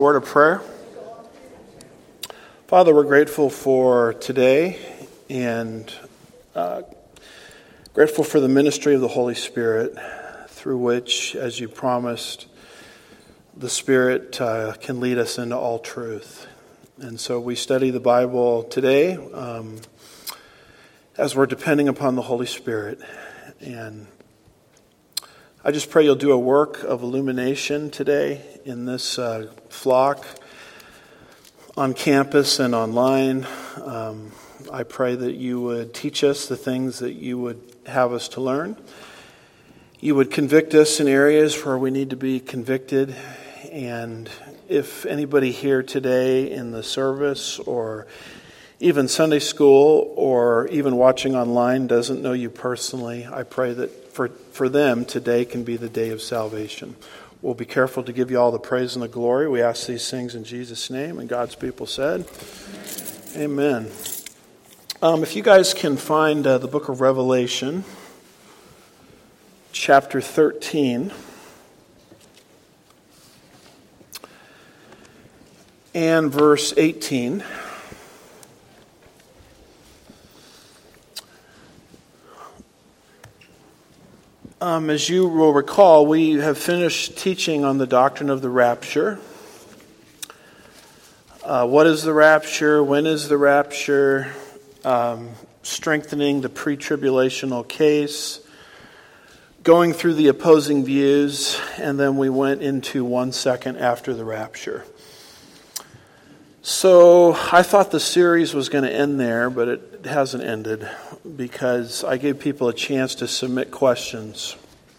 Word of prayer. Father, we're grateful for today and grateful for the ministry of the Holy Spirit through which, as you promised, the Spirit can lead us into all truth. And so we study the Bible today as we're depending upon the Holy Spirit. And I just pray you'll do a work of illumination today in this flock, on campus and online. I pray that you would teach us the things that you would have us to learn. You would convict us in areas where we need to be convicted. And if anybody here today in the service or even Sunday school or even watching online doesn't know you personally, I pray that for them today can be the day of salvation. We'll be careful to give you all the praise and the glory. We ask these things in Jesus' name, and God's people said, Amen. If you guys can find the book of Revelation, chapter 13, and verse 18. As you will recall, we have finished teaching on the doctrine of the rapture. What is the rapture? When is the rapture? Strengthening the pre-tribulational case. Going through the opposing views. And then we went into 1 second after the rapture. So I thought the series was going to end there, but it hasn't ended because I gave people a chance to submit questions.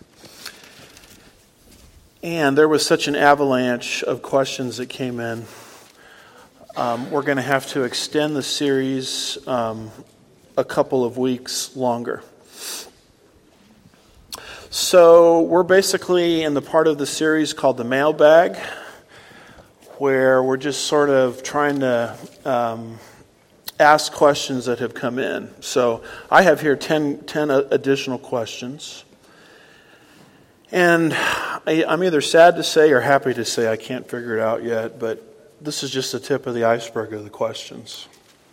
And there was such an avalanche of questions that came in. We're going to have to extend the series a couple of weeks longer. So we're basically in the part of the series called the mailbag, where we're just sort of trying to ask questions that have come in. So I have here 10 additional questions. And I'm either sad to say or happy to say I can't figure it out yet, but this is just the tip of the iceberg of the questions.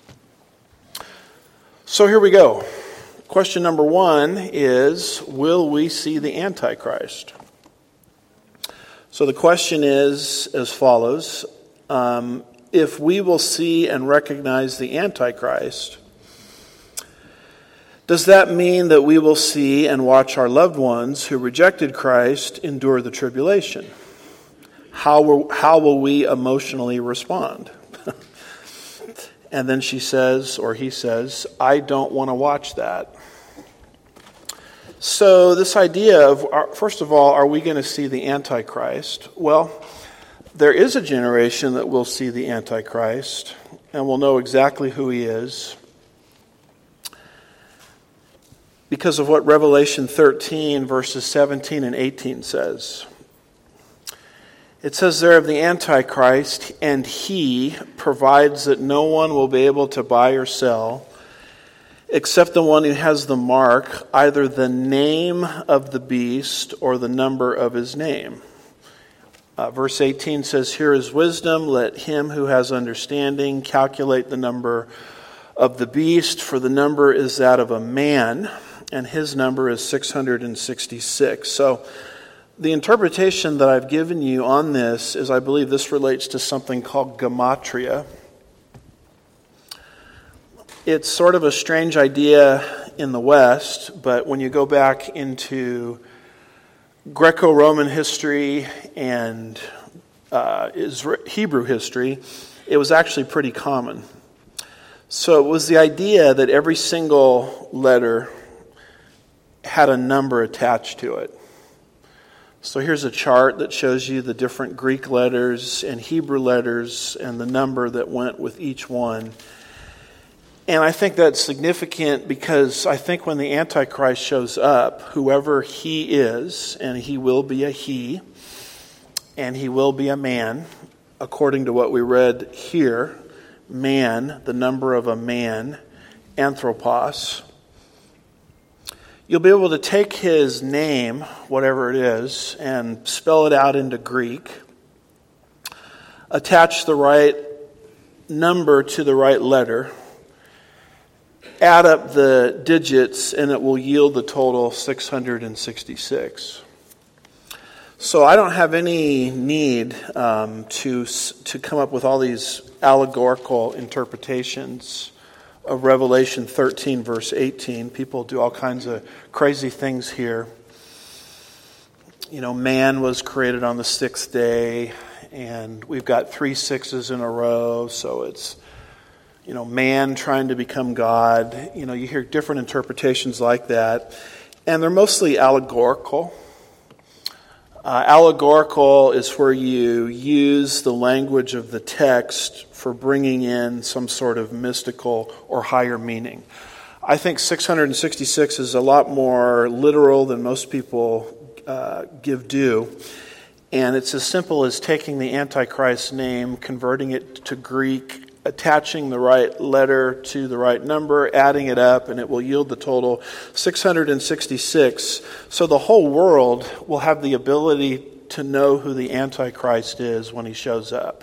So here we go. Question number 1 is, will we see the Antichrist? So the question is as follows. If we will see and recognize the Antichrist, does that mean that we will see and watch our loved ones who rejected Christ endure the tribulation? How will we emotionally respond? And then she says, or he says, I don't want to watch that. So this idea of, first of all, are we going to see the Antichrist? Well, there is a generation that will see the Antichrist, and will know exactly who he is, because of what Revelation 13, verses 17 and 18 says. It says there of the Antichrist, and he provides that no one will be able to buy or sell except the one who has the mark, either the name of the beast or the number of his name. Verse 18 says, here is wisdom, let him who has understanding calculate the number of the beast, for the number is that of a man, and his number is 666. So the interpretation that I've given you on this is I believe this relates to something called gematria. It's sort of a strange idea in the West, but when you go back into Greco-Roman history and Hebrew history, it was actually pretty common. So it was the idea that every single letter had a number attached to it. So here's a chart that shows you the different Greek letters and Hebrew letters and the number that went with each one. And I think that's significant because I think when the Antichrist shows up, whoever he is, and he will be a he, and he will be a man, according to what we read here, man, the number of a man, anthropos. You'll be able to take his name, whatever it is, and spell it out into Greek. attach the right number to the right letter, add up the digits, and it will yield the total 666. So I don't have any need to come up with all these allegorical interpretations of Revelation 13, verse 18. People do all kinds of crazy things here. You know, man was created on the sixth day, and we've got 3 6s in a row, so it's, you know, man trying to become God. You know, you hear different interpretations like that, and they're mostly allegorical. Allegorical is where you use the language of the text for bringing in some sort of mystical or higher meaning. I think 666 is a lot more literal than most people give due. And it's as simple as taking the Antichrist name, converting it to Greek, attaching the right letter to the right number, adding it up, and it will yield the total 666. So the whole world will have the ability to know who the Antichrist is when he shows up.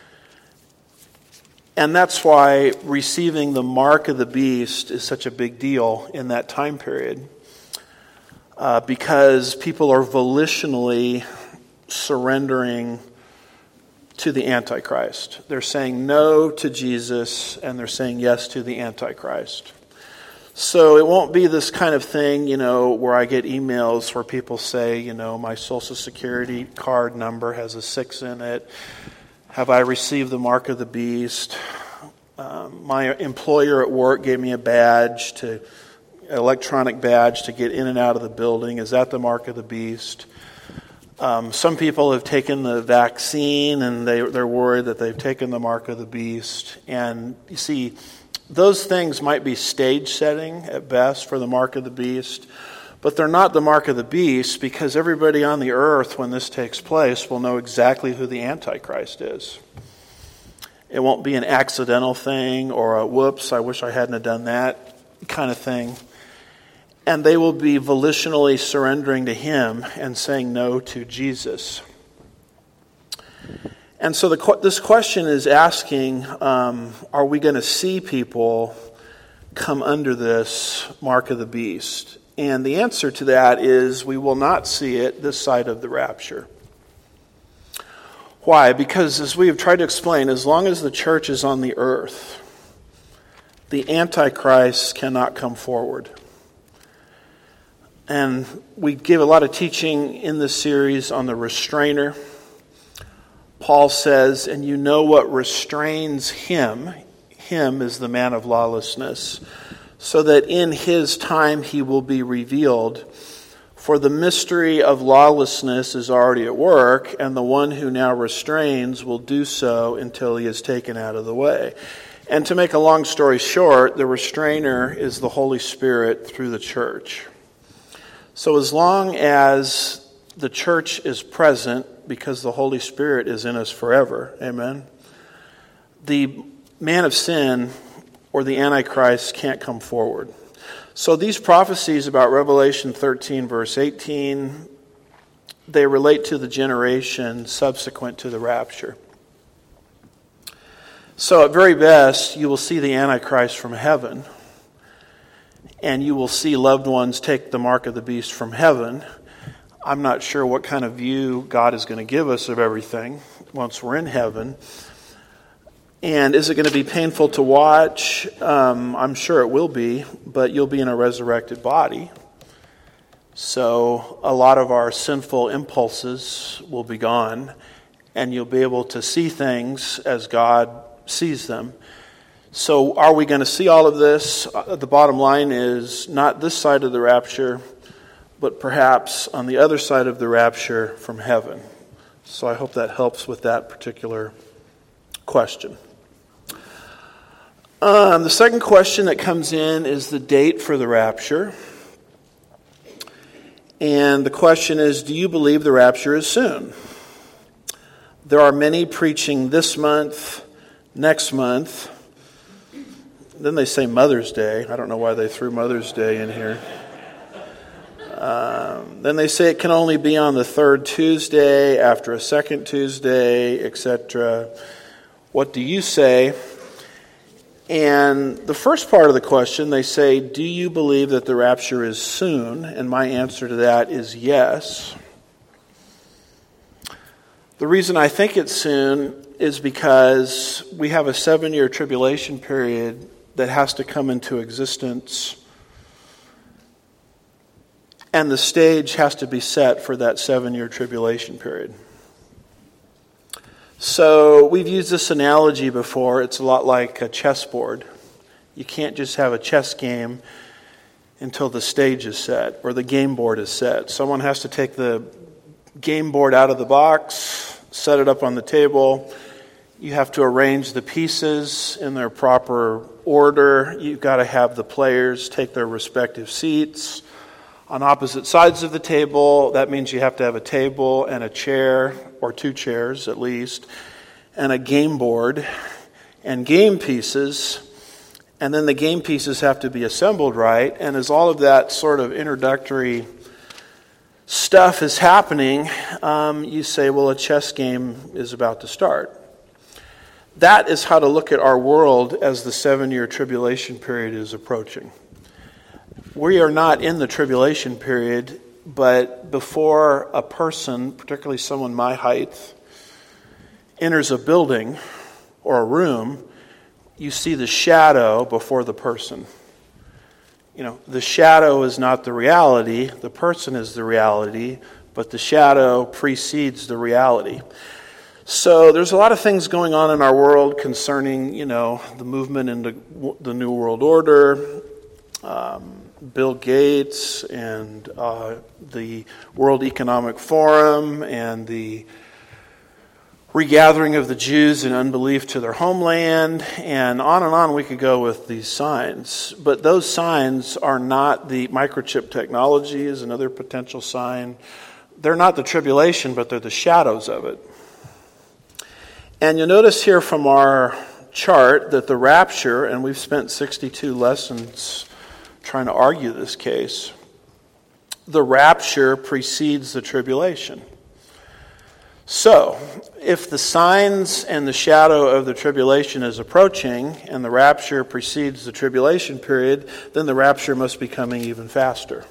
And that's why receiving the mark of the beast is such a big deal in that time period. Because people are volitionally surrendering to the Antichrist. They're saying no to Jesus, and they're saying yes to the Antichrist. So it won't be this kind of thing, you know, where I get emails where people say, you know, my Social Security card number has a 6 in it. Have I received the mark of the beast? My employer at work gave me a badge, an electronic badge to get in and out of the building. Is that the mark of the beast? Some people have taken the vaccine, and they're worried that they've taken the mark of the beast. And you see, those things might be stage setting at best for the mark of the beast, but they're not the mark of the beast, because everybody on the earth, when this takes place, will know exactly who the Antichrist is. It won't be an accidental thing or a whoops, I wish I hadn't have done that kind of thing. And they will be volitionally surrendering to him and saying no to Jesus. And so this question is asking, are we going to see people come under this mark of the beast? And the answer to that is we will not see it this side of the rapture. Why? Because as we have tried to explain, as long as the church is on the earth, the Antichrist cannot come forward. And we give a lot of teaching in this series on the restrainer. Paul says, and you know what restrains him. Him is the man of lawlessness, so that in his time he will be revealed. For the mystery of lawlessness is already at work, and the one who now restrains will do so until he is taken out of the way. And to make a long story short, the restrainer is the Holy Spirit through the church. So as long as the church is present, because the Holy Spirit is in us forever, amen, the man of sin or the Antichrist can't come forward. So these prophecies about Revelation 13, verse 18, they relate to the generation subsequent to the rapture. So at very best, you will see the Antichrist from heaven, and you will see loved ones take the mark of the beast from heaven. I'm not sure what kind of view God is going to give us of everything once we're in heaven. And is it going to be painful to watch? I'm sure it will be, but you'll be in a resurrected body. So a lot of our sinful impulses will be gone, and you'll be able to see things as God sees them. So are we going to see all of this? The bottom line is not this side of the rapture, but perhaps on the other side of the rapture from heaven. So I hope that helps with that particular question. The second question that comes in is the date for the rapture. And the question is, do you believe the rapture is soon? There are many preaching this month, next month. Then they say Mother's Day. I don't know why they threw Mother's Day in here. Then they say it can only be on the third Tuesday, after a second Tuesday, etc. What do you say? And the first part of the question, they say, do you believe that the rapture is soon? And my answer to that is yes. The reason I think it's soon is because we have a 7-year tribulation period that has to come into existence. And the stage has to be set for that 7-year tribulation period. So we've used this analogy before. It's a lot like a chessboard. You can't just have a chess game until the stage is set or the game board is set. Someone has to take the game board out of the box, set it up on the table. You have to arrange the pieces in their proper order. You've got to have the players take their respective seats on opposite sides of the table. That means you have to have a table and a chair, or 2 chairs at least, and a game board and game pieces. And then the game pieces have to be assembled right. And as all of that sort of introductory stuff is happening, you say, well, a chess game is about to start. That is how to look at our world as the 7-year tribulation period is approaching. We are not in the tribulation period, but before a person, particularly someone my height, enters a building or a room, you see the shadow before the person. You know, the shadow is not the reality, the person is the reality, but the shadow precedes the reality. So there's a lot of things going on in our world concerning, the movement into the New World Order, Bill Gates and the World Economic Forum and the regathering of the Jews in unbelief to their homeland, and on we could go with these signs. But those signs are not the microchip technology is another potential sign. They're not the tribulation, but they're the shadows of it. And you'll notice here from our chart that the rapture, and we've spent 62 lessons trying to argue this case, the rapture precedes the tribulation. So, if the signs and the shadow of the tribulation is approaching and the rapture precedes the tribulation period, then the rapture must be coming even faster.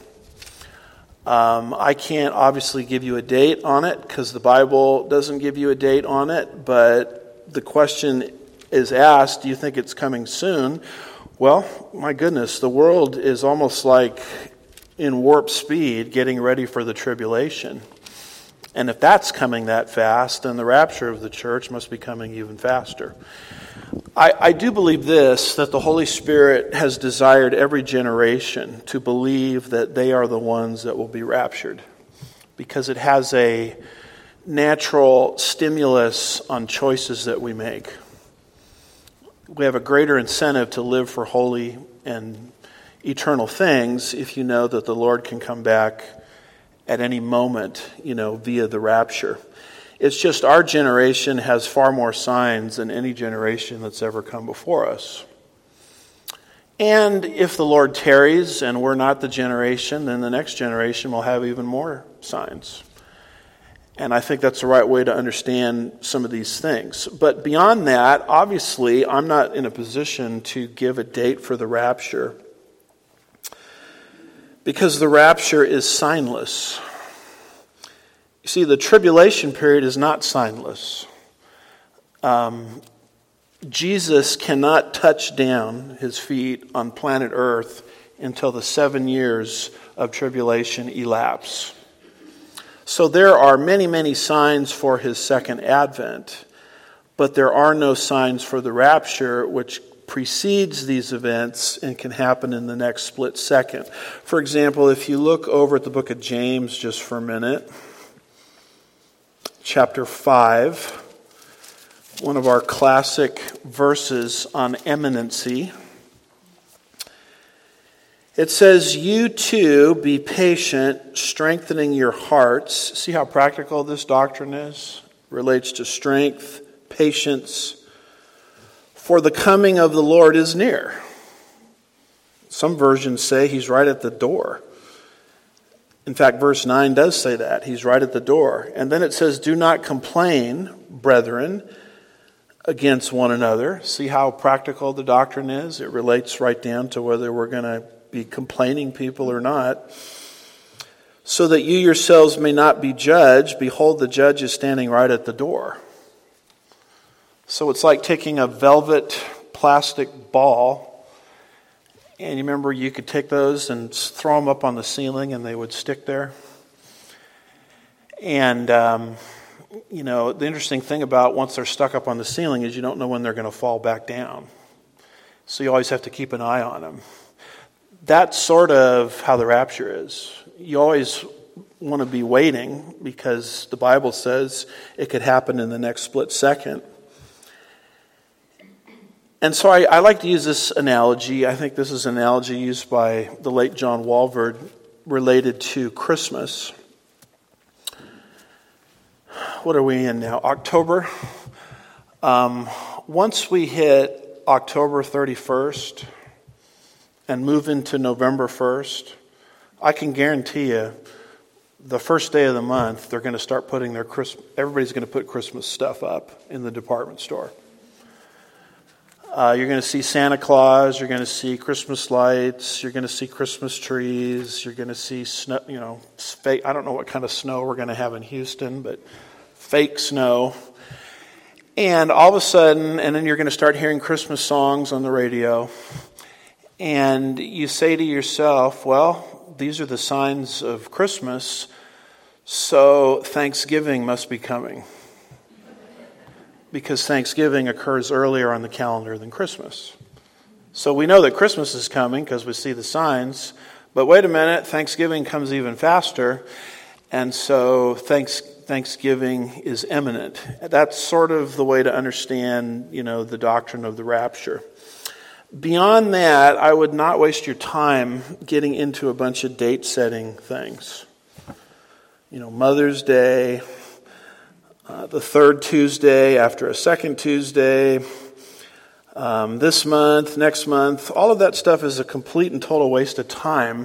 I can't obviously give you a date on it because the Bible doesn't give you a date on it, but the question is asked, do you think it's coming soon? Well, my goodness, the world is almost like in warp speed getting ready for the tribulation. And if that's coming that fast, then the rapture of the church must be coming even faster. I do believe this, that the Holy Spirit has desired every generation to believe that they are the ones that will be raptured, because it has a natural stimulus on choices that we make. We have a greater incentive to live for holy and eternal things if you know that the Lord can come back at any moment, via the rapture. It's just our generation has far more signs than any generation that's ever come before us. And if the Lord tarries and we're not the generation, then the next generation will have even more signs. And I think that's the right way to understand some of these things. But beyond that, obviously, I'm not in a position to give a date for the rapture, because the rapture is signless. You see, the tribulation period is not signless. Jesus cannot touch down his feet on planet Earth until the 7 years of tribulation elapse. So there are many, many signs for his second advent, but there are no signs for the rapture, which precedes these events and can happen in the next split second. For example, if you look over at the book of James just for a minute, chapter 5, one of our classic verses on imminency. It says, "You too be patient, strengthening your hearts." See how practical this doctrine is? Relates to strength, patience. "For the coming of the Lord is near." Some versions say he's right at the door. In fact, verse 9 does say that. He's right at the door. And then it says, do not complain, brethren, against one another. See how practical the doctrine is? It relates right down to whether we're going to be complaining people or not. So that you yourselves may not be judged. Behold, the judge is standing right at the door. So it's like taking a velvet plastic ball. And you remember you could take those and throw them up on the ceiling and they would stick there. And the interesting thing about once they're stuck up on the ceiling is you don't know when they're going to fall back down. So you always have to keep an eye on them. That's sort of how the rapture is. You always want to be waiting because the Bible says it could happen in the next split second. And so I like to use this analogy. I think this is an analogy used by the late John Walvoord related to Christmas. What are we in now? October. Once we hit October 31st and move into November 1st, I can guarantee you the first day of the month they're going to start putting their everybody's going to put Christmas stuff up in the department store. You're going to see Santa Claus, you're going to see Christmas lights, you're going to see Christmas trees, you're going to see snow, fake, I don't know what kind of snow we're going to have in Houston, but fake snow. And all of a sudden, and then you're going to start hearing Christmas songs on the radio. And you say to yourself, well, these are the signs of Christmas, so Thanksgiving must be coming. Because Thanksgiving occurs earlier on the calendar than Christmas. So we know that Christmas is coming because we see the signs. But wait a minute, Thanksgiving comes even faster. And so Thanksgiving is imminent. That's sort of the way to understand, the doctrine of the rapture. Beyond that, I would not waste your time getting into a bunch of date-setting things. Mother's Day, the third Tuesday after a second Tuesday, this month, next month. All of that stuff is a complete and total waste of time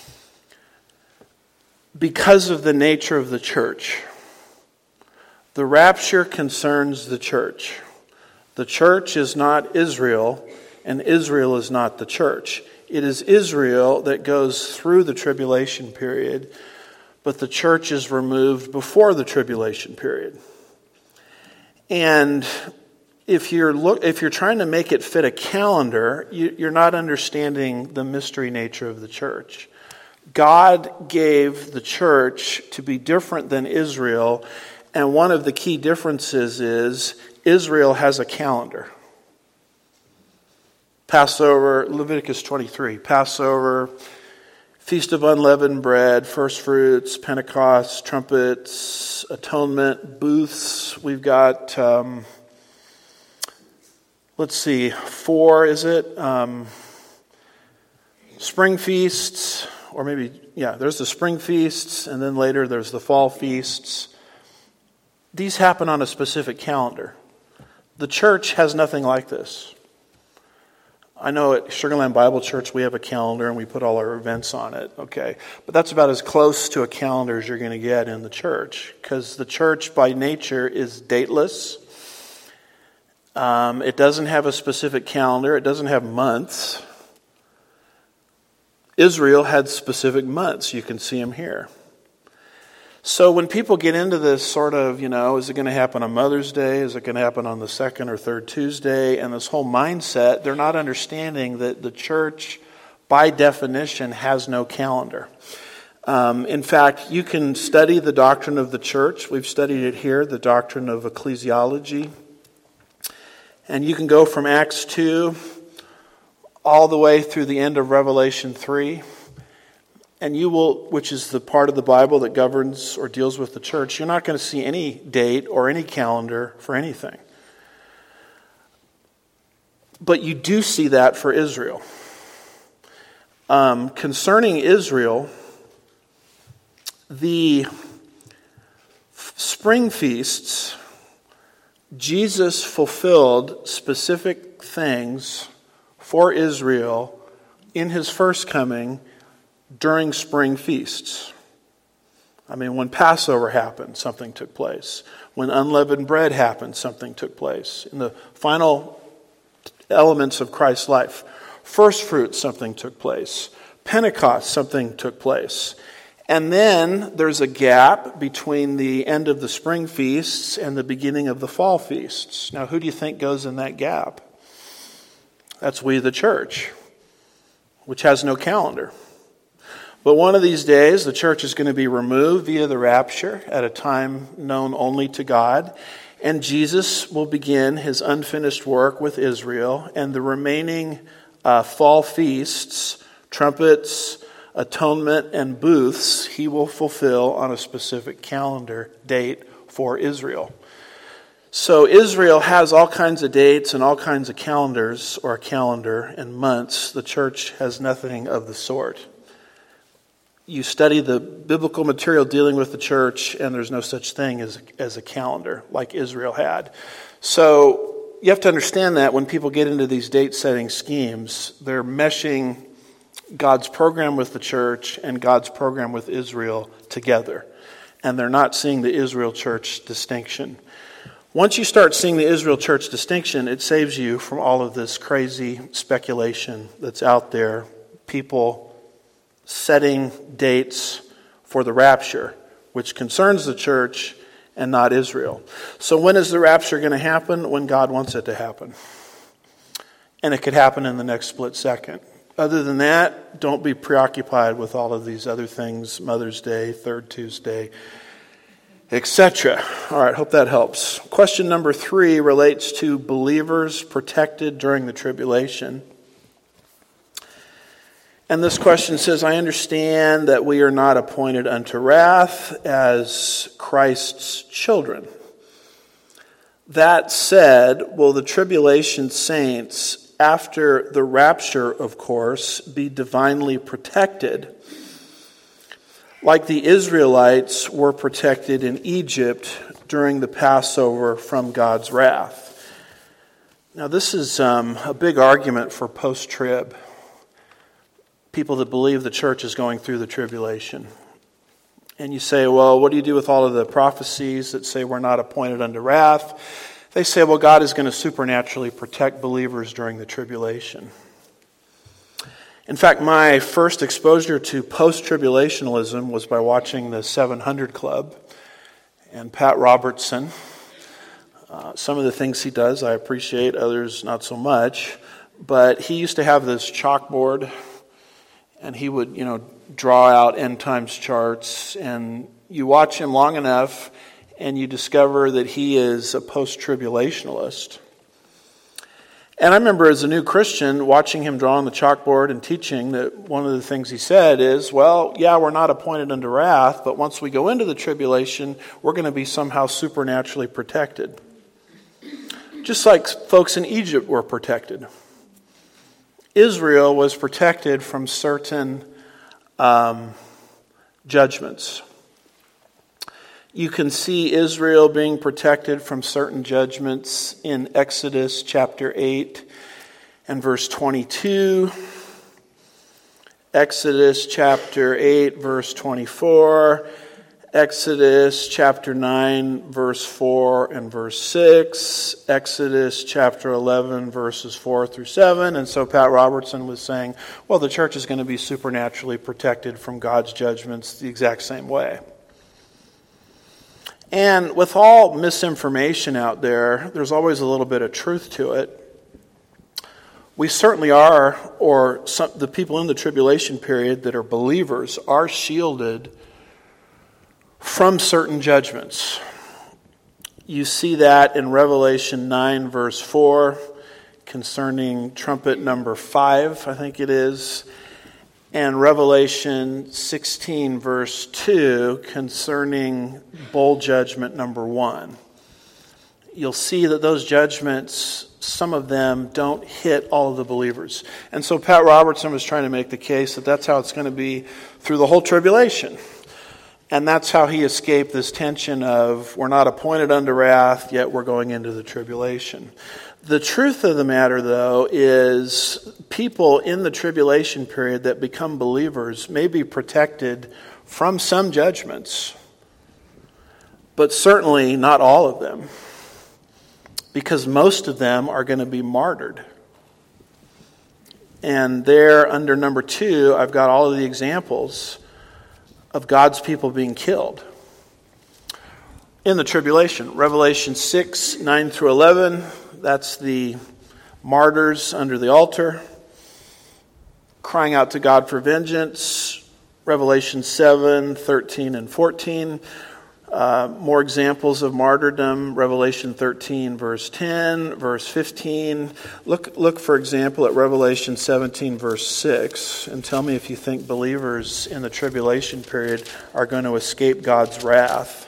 because of the nature of the church. The rapture concerns the church. The church is not Israel, and Israel is not the church. It is Israel that goes through the tribulation period, but the church is removed before the tribulation period. And if you're trying to make it fit a calendar, you're not understanding the mystery nature of the church. God gave the church to be different than Israel, and one of the key differences is Israel has a calendar. Passover, Leviticus 23, Passover, Feast of Unleavened Bread, First Fruits, Pentecost, Trumpets, Atonement, Booths. We've got, 4, is it? Spring Feasts, or maybe, there's the Spring Feasts, and then later there's the Fall Feasts. These happen on a specific calendar. The church has nothing like this. I know at Sugar Land Bible Church we have a calendar and we put all our events on it, okay? But that's about as close to a calendar as you're going to get in the church, because the church by nature is dateless. It doesn't have a specific calendar. It doesn't have months. Israel had specific months. You can see them here. So when people get into this sort of, is it going to happen on Mother's Day? Is it going to happen on the second or third Tuesday? And this whole mindset, they're not understanding that the church, by definition, has no calendar. In fact, you can study the doctrine of the church. We've studied it here, the doctrine of ecclesiology. And you can go from Acts 2 all the way through the end of Revelation 3. And you will, which is the part of the Bible that governs or deals with the church, you're not going to see any date or any calendar for anything. But you do see that for Israel. Concerning Israel, the spring feasts, Jesus fulfilled specific things for Israel in his first coming during spring feasts. I mean, when Passover happened, something took place. When unleavened bread happened, something took place. In the final elements of Christ's life, first fruits, something took place. Pentecost, something took place. And then there's a gap between the end of the spring feasts and the beginning of the fall feasts. Now, who do you think goes in that gap? That's we, the church, which has no calendar. But one of these days, the church is going to be removed via the rapture at a time known only to God. And Jesus will begin his unfinished work with Israel. And the remaining fall feasts, trumpets, atonement, and booths, he will fulfill on a specific calendar date for Israel. So Israel has all kinds of dates and all kinds of calendars, or a calendar, and months. The church has nothing of the sort. You study the biblical material dealing with the church, and there's no such thing as a calendar like Israel had. So you have to understand that when people get into these date-setting schemes, they're meshing God's program with the church and God's program with Israel together. And they're not seeing the Israel church distinction. Once you start seeing the Israel church distinction, it saves you from all of this crazy speculation that's out there. People setting dates for the rapture, which concerns the church and not Israel. So when is the rapture going to happen? When God wants it to happen. And it could happen in the next split second. Other than that, don't be preoccupied with all of these other things, Mother's Day, Third Tuesday, etc. All right, hope that helps. Question number 3 relates to believers protected during the tribulation. And this question says, I understand that we are not appointed unto wrath as Christ's children. That said, will the tribulation saints, after the rapture, of course, be divinely protected, like the Israelites were protected in Egypt during the Passover from God's wrath? Now, this is a big argument for post-trib, people that believe the church is going through the tribulation. And you say, well, what do you do with all of the prophecies that say we're not appointed unto wrath? They say, well, God is going to supernaturally protect believers during the tribulation. In fact, my first exposure to post-tribulationalism was by watching the 700 Club and Pat Robertson. Some of the things he does I appreciate, others not so much. But he used to have this chalkboard, and he would, draw out end times charts. And you watch him long enough, and you discover that he is a post-tribulationalist. And I remember as a new Christian watching him draw on the chalkboard and teaching that one of the things he said is, well, yeah, we're not appointed unto wrath, but once we go into the tribulation, we're going to be somehow supernaturally protected. Just like folks in Egypt were protected. Israel was protected from certain judgments. You can see Israel being protected from certain judgments in Exodus chapter 8 and verse 22. Exodus chapter 8 verse 24. Exodus chapter 9 verse 4 and verse 6. Exodus chapter 11 verses 4 through 7. And so Pat Robertson was saying, well, the church is going to be supernaturally protected from God's judgments the exact same way. And with all misinformation out there, there's always a little bit of truth to it. We certainly are, or the people in the tribulation period that are believers are shielded from certain judgments. You see that in Revelation 9 verse 4 concerning trumpet number 5, I think it is. And Revelation 16 verse 2 concerning bowl judgment number 1. You'll see that those judgments, some of them don't hit all of the believers. And so Pat Robertson was trying to make the case that that's how it's going to be through the whole tribulation. And that's how he escaped this tension of we're not appointed unto wrath, yet we're going into the tribulation. The truth of the matter, though, is people in the tribulation period that become believers may be protected from some judgments, but certainly not all of them, because most of them are going to be martyred. And there, under number 2, I've got all of the examples of God's people being killed in the tribulation. Revelation 6, 9 through 11, that's the martyrs under the altar, crying out to God for vengeance. Revelation 7, 13 and 14. More examples of martyrdom. Revelation 13, verse 10, verse 15. Look, for example, at Revelation 17, verse 6, and tell me if you think believers in the tribulation period are going to escape God's wrath.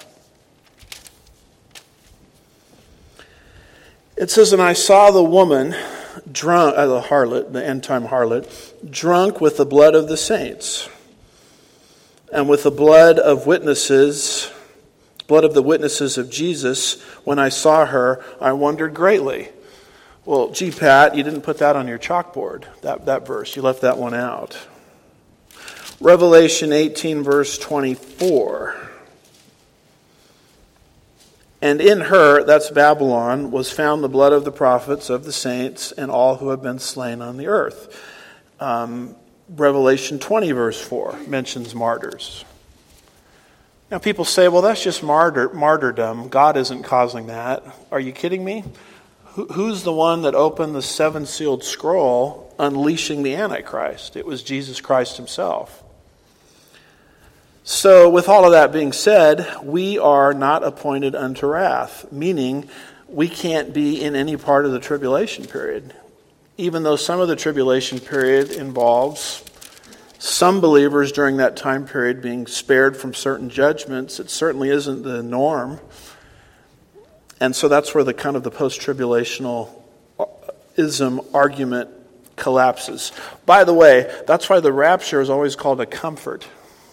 It says, "And I saw the woman drunk," the harlot, the end-time harlot, "drunk with the blood of the saints, and with the blood of the witnesses of Jesus. When I saw her, I wondered greatly." Well, gee, Pat, you didn't put that on your chalkboard, that verse. You left that one out. Revelation 18, verse 24. "And in her," that's Babylon, "was found the blood of the prophets, of the saints, and all who have been slain on the earth." Revelation 20, verse 4, mentions martyrs. Now people say, well, that's just martyrdom. God isn't causing that. Are you kidding me? Who's the one that opened the 7-sealed scroll, unleashing the Antichrist? It was Jesus Christ himself. So with all of that being said, we are not appointed unto wrath, meaning we can't be in any part of the tribulation period. Even though some of the tribulation period involves some believers during that time period being spared from certain judgments, it certainly isn't the norm. And so that's where the kind of the post-tribulationalism argument collapses. By the way, that's why the rapture is always called a comfort.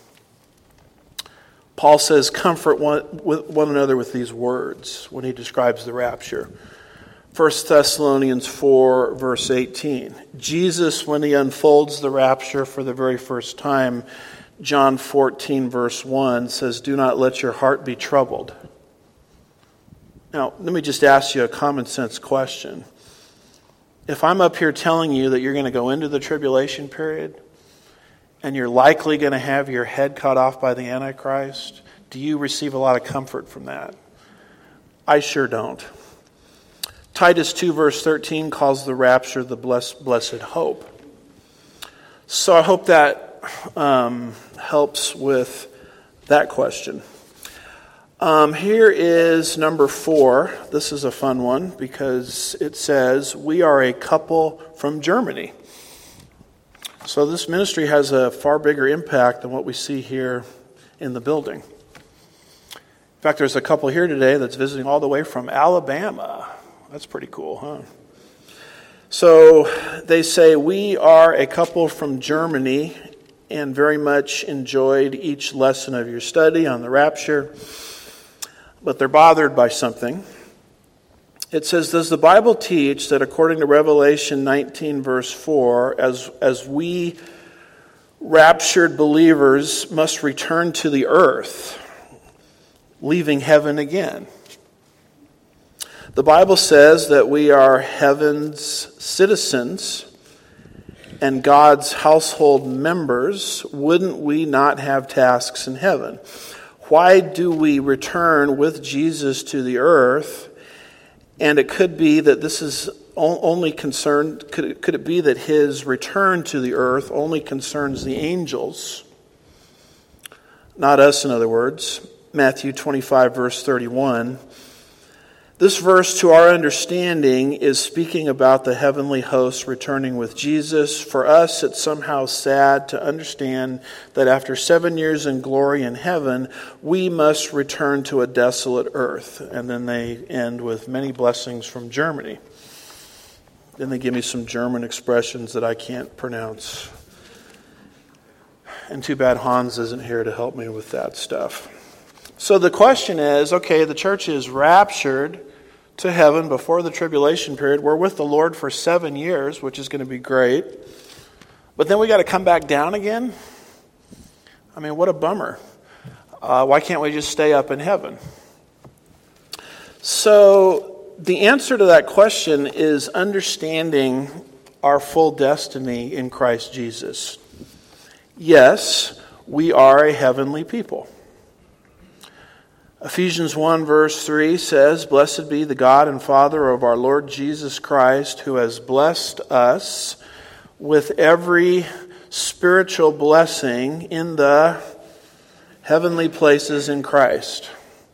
Paul says, comfort one another with these words when he describes the rapture. 1 Thessalonians 4, verse 18. Jesus, when he unfolds the rapture for the very first time, John 14, verse 1, says, "Do not let your heart be troubled." Now, let me just ask you a common sense question. If I'm up here telling you that you're going to go into the tribulation period, and you're likely going to have your head cut off by the Antichrist, do you receive a lot of comfort from that? I sure don't. Titus 2, verse 13 calls the rapture the blessed hope. So I hope that helps with that question. Here is number 4. This is a fun one because it says, "We are a couple from Germany." So this ministry has a far bigger impact than what we see here in the building. In fact, there's a couple here today that's visiting all the way from Alabama. That's pretty cool, huh? So they say, "We are a couple from Germany and very much enjoyed each lesson of your study on the rapture," but they're bothered by something. It says, "Does the Bible teach that according to Revelation 19, verse 4, as we raptured believers must return to the earth, leaving heaven again?" The Bible says that we are heaven's citizens and God's household members. Wouldn't we not have tasks in heaven? Why do we return with Jesus to the earth? And it could be that this is only concerned, could it be that his return to the earth only concerns the angels? Not us, in other words. Matthew 25, verse 31. This verse, to our understanding, is speaking about the heavenly hosts returning with Jesus. For us, it's somehow sad to understand that after 7 years in glory in heaven, we must return to a desolate earth. And then they end with many blessings from Germany. Then they give me some German expressions that I can't pronounce. And too bad Hans isn't here to help me with that stuff. So the question is, okay, the church is raptured to heaven before the tribulation period. We're with the Lord for 7 years, which is going to be great. But then we got to come back down again? I mean, what a bummer. Why can't we just stay up in heaven? So the answer to that question is understanding our full destiny in Christ Jesus. Yes, we are a heavenly people. Ephesians 1 verse 3 says, "Blessed be the God and Father of our Lord Jesus Christ, who has blessed us with every spiritual blessing in the heavenly places in Christ."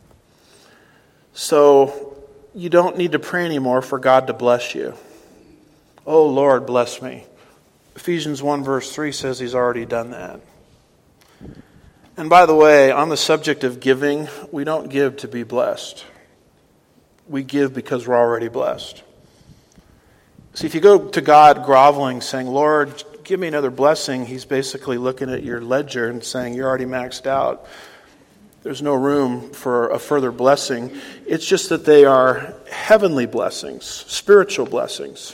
So you don't need to pray anymore for God to bless you. Oh Lord, bless me. Ephesians 1 verse 3 says He's already done that. And by the way, on the subject of giving, we don't give to be blessed. We give because we're already blessed. See, if you go to God groveling, saying, "Lord, give me another blessing," He's basically looking at your ledger and saying, "You're already maxed out. There's no room for a further blessing." It's just that they are heavenly blessings, spiritual blessings.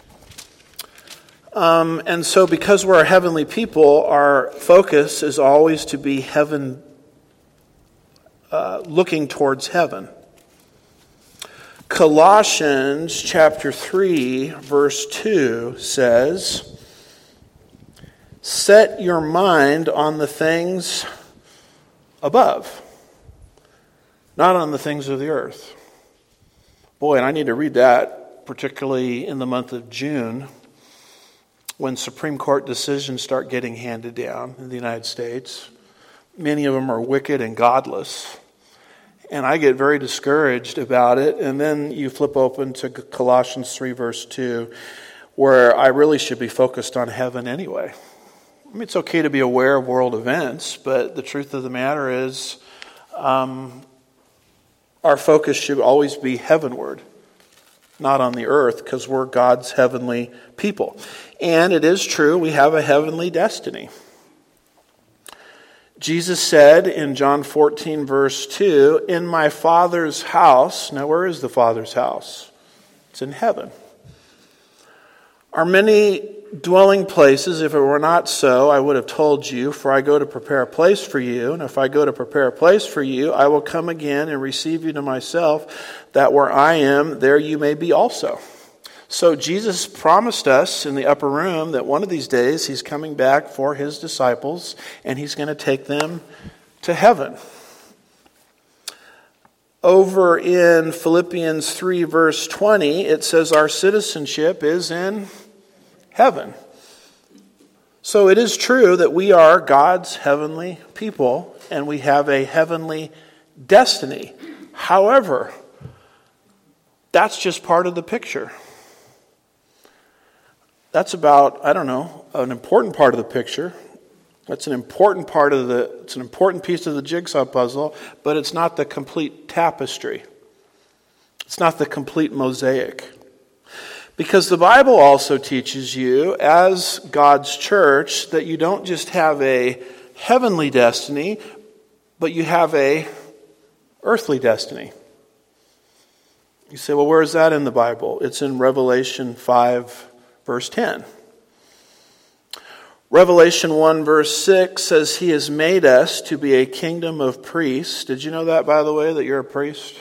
And so because we're a heavenly people, our focus is always to be heaven, looking towards heaven. Colossians chapter 3, verse 2 says, "Set your mind on the things above, not on the things of the earth." Boy, and I need to read that, particularly in the month of June, when Supreme Court decisions start getting handed down in the United States. Many of them are wicked and godless. And I get very discouraged about it. And then you flip open to Colossians 3 verse 2, where I really should be focused on heaven anyway. I mean, it's okay to be aware of world events, but the truth of the matter is our focus should always be heavenward, not on the earth, because we're God's heavenly people. And it is true, we have a heavenly destiny. Jesus said in John 14 verse 2, "In my Father's house," now where is the Father's house? It's in heaven. "Are many dwelling places. If it were not so, I would have told you, for I go to prepare a place for you. And if I go to prepare a place for you, I will come again and receive you to myself, that where I am, there you may be also." So Jesus promised us in the upper room that one of these days He's coming back for His disciples and He's going to take them to heaven. Over in Philippians 3 verse 20, it says our citizenship is in heaven. So it is true that we are God's heavenly people and we have a heavenly destiny. However, that's just part of the picture. That's about, an important part of the picture. That's an important part of it's an important piece of the jigsaw puzzle, but it's not the complete tapestry. It's not the complete mosaic. Because the Bible also teaches you, as God's church, that you don't just have a heavenly destiny, but you have a earthly destiny. You say, well, where is that in the Bible? It's in Revelation 5, verse 10. Revelation 1 verse 6 says He has made us to be a kingdom of priests. Did you know that, by the way, that you're a priest?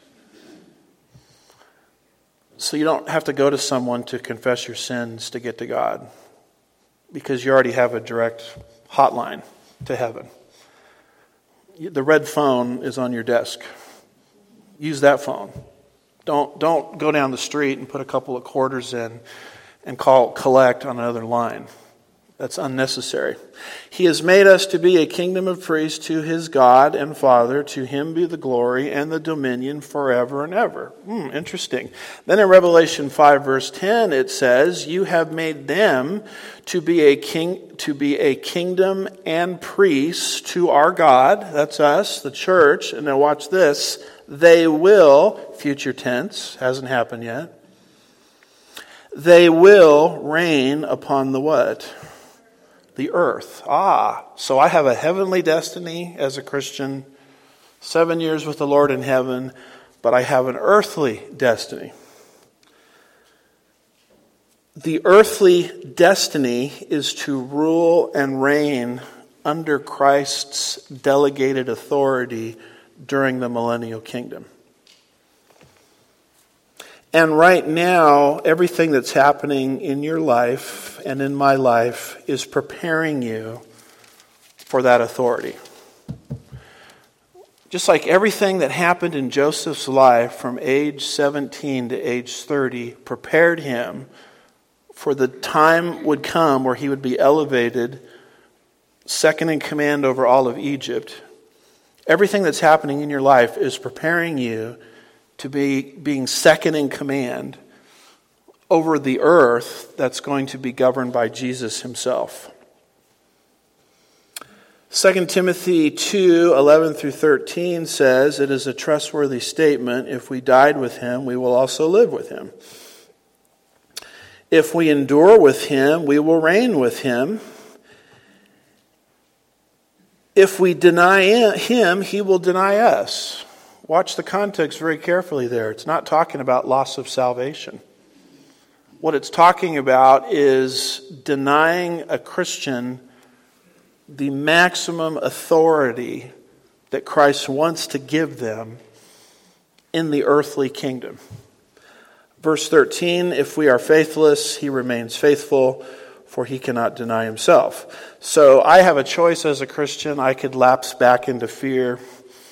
So you don't have to go to someone to confess your sins to get to God, because you already have a direct hotline to heaven. The red phone is on your desk. Use that phone. Don't go down the street and put a couple of quarters in and call collect on another line. That's unnecessary. He has made us to be a kingdom of priests to His God and Father. To Him be the glory and the dominion forever and ever. Interesting. Then in Revelation 5 verse 10 it says, "You have made them to be a kingdom and priests to our God." That's us, the church. And now watch this. "They will," future tense, hasn't happened yet. "They will reign upon the" what? The earth. So I have a heavenly destiny as a Christian, 7 years with the Lord in heaven, but I have an earthly destiny. The earthly destiny is to rule and reign under Christ's delegated authority during the millennial kingdom. And right now, everything that's happening in your life and in my life is preparing you for that authority. Just like everything that happened in Joseph's life from age 17 to age 30 prepared him for the time would come where he would be elevated second in command over all of Egypt. Everything that's happening in your life is preparing you to be being second in command over the earth that's going to be governed by Jesus himself. 2 Timothy 2:11 through 13 says, "It is a trustworthy statement. If we died with him, we will also live with him. If we endure with him, we will reign with him. If we deny him, he will deny us." Watch the context very carefully there. It's not talking about loss of salvation. What it's talking about is denying a Christian the maximum authority that Christ wants to give them in the earthly kingdom. Verse 13, "If we are faithless, he remains faithful, for he cannot deny himself." So I have a choice as a Christian. I could lapse back into fear.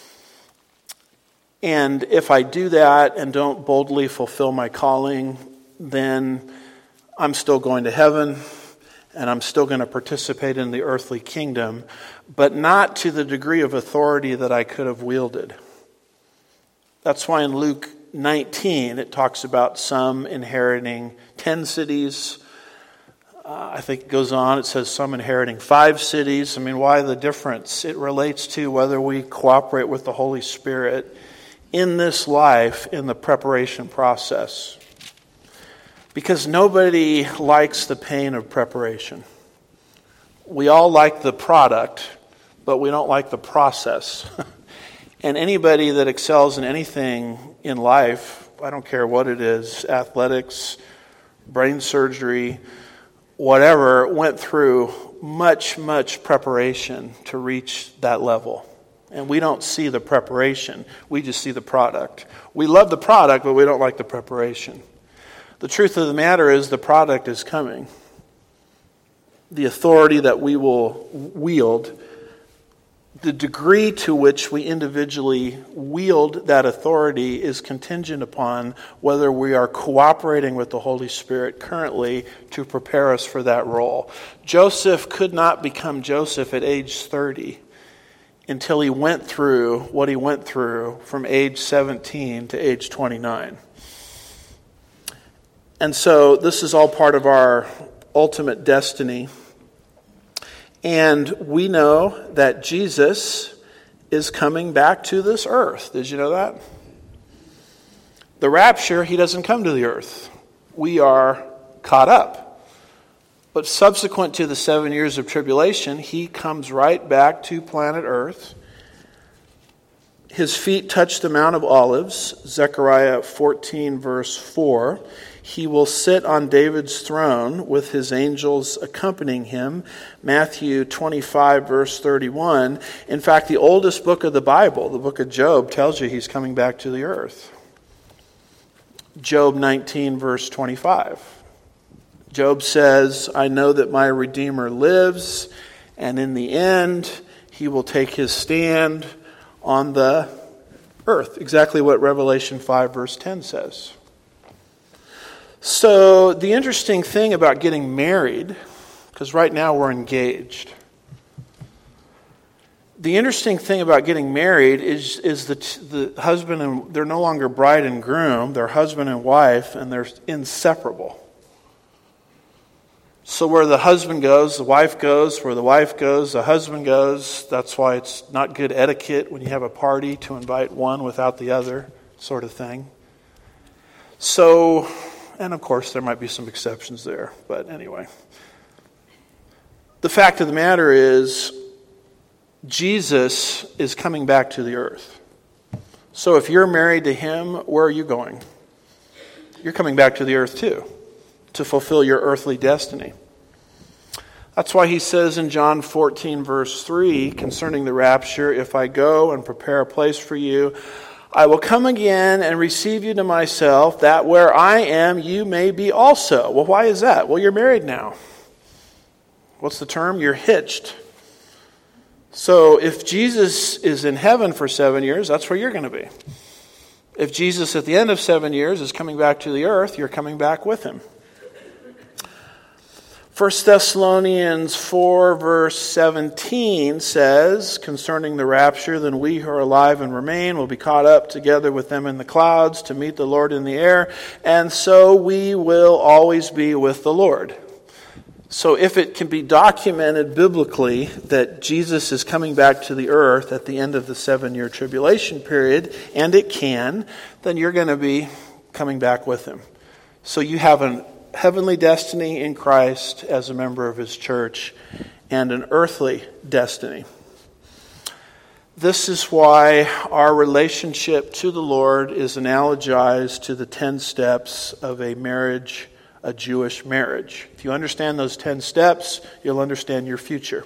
And if I do that and don't boldly fulfill my calling, then I'm still going to heaven. And I'm still going to participate in the earthly kingdom, but not to the degree of authority that I could have wielded. That's why in Luke 19 it talks about some inheriting 10 cities. I think it goes on, it says some inheriting 5 cities. I mean, why the difference? It relates to whether we cooperate with the Holy Spirit in this life in the preparation process. Because nobody likes the pain of preparation. We all like the product, but we don't like the process. And anybody that excels in anything in life, I don't care what it is, athletics, brain surgery, whatever, went through much preparation to reach that level. And we don't see the preparation, we just see the product. We love the product, but we don't like the preparation. The truth of the matter is the product is coming. The authority that we will wield, the degree to which we individually wield that authority is contingent upon whether we are cooperating with the Holy Spirit currently to prepare us for that role. Joseph could not become Joseph at age 30 until he went through what he went through from age 17 to age 29. And so this is all part of our ultimate destiny. And we know that Jesus is coming back to this earth. Did you know that? The rapture, he doesn't come to the earth. We are caught up. But subsequent to the 7 years of tribulation, he comes right back to planet Earth. His feet touch the Mount of Olives, Zechariah 14 verse 4. He will sit on David's throne with his angels accompanying him. Matthew 25, verse 31. In fact, the oldest book of the Bible, the book of Job, tells you he's coming back to the earth. Job 19, verse 25. Job says, "I know that my Redeemer lives, and in the end, he will take his stand on the earth." Exactly what Revelation 5, verse 10 says. So the interesting thing about getting married, because right now we're engaged. The interesting thing about getting married is the husband and they're no longer bride and groom, they're husband and wife, and they're inseparable. So where the husband goes, the wife goes. Where the wife goes, the husband goes. That's why it's not good etiquette when you have a party to invite one without the other, sort of thing. So, and of course there might be some exceptions there, but anyway. The fact of the matter is, Jesus is coming back to the earth. So if you're married to him, where are you going? You're coming back to the earth too, to fulfill your earthly destiny. That's why he says in John 14, verse 3, concerning the rapture, if I go and prepare a place for you, I will come again and receive you to myself, that where I am, you may be also. Well, why is that? Well, you're married now. What's the term? You're hitched. So if Jesus is in heaven for 7 years, that's where you're going to be. If Jesus at the end of 7 years is coming back to the earth, you're coming back with him. 1 Thessalonians 4 verse 17 says, concerning the rapture, then we who are alive and remain will be caught up together with them in the clouds to meet the Lord in the air, and so we will always be with the Lord. So if it can be documented biblically that Jesus is coming back to the earth at the end of the 7-year tribulation period, and it can, then you're going to be coming back with him. So you have an heavenly destiny in Christ as a member of his church, and an earthly destiny. This is why our relationship to the Lord is analogized to the 10 steps of a marriage, a Jewish marriage. If you understand those 10 steps, you'll understand your future.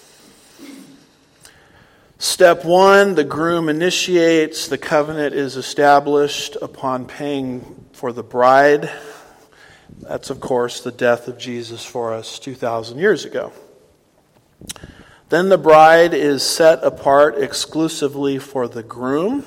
Step 1, the groom initiates, the covenant is established upon paying for the bride. That's, of course, the death of Jesus for us 2,000 years ago. Then the bride is set apart exclusively for the groom.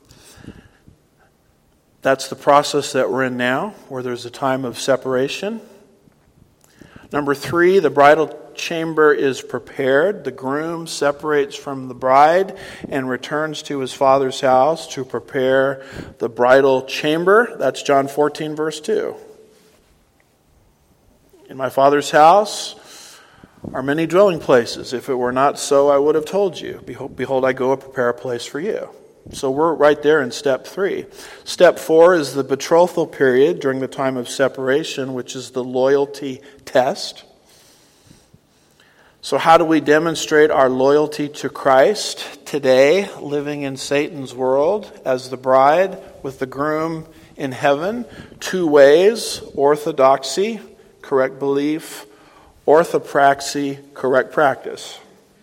That's the process that we're in now, where there's a time of separation. Number 3, the bridal chamber is prepared. The groom separates from the bride and returns to his father's house to prepare the bridal chamber. That's John 14, verse 2. In my Father's house are many dwelling places. If it were not so, I would have told you. Behold, I go and prepare a place for you. So we're right there in step 3. Step 4 is the betrothal period during the time of separation, which is the loyalty test. So how do we demonstrate our loyalty to Christ today, living in Satan's world as the bride with the groom in heaven? 2 ways: orthodoxy, correct belief; orthopraxy, correct practice.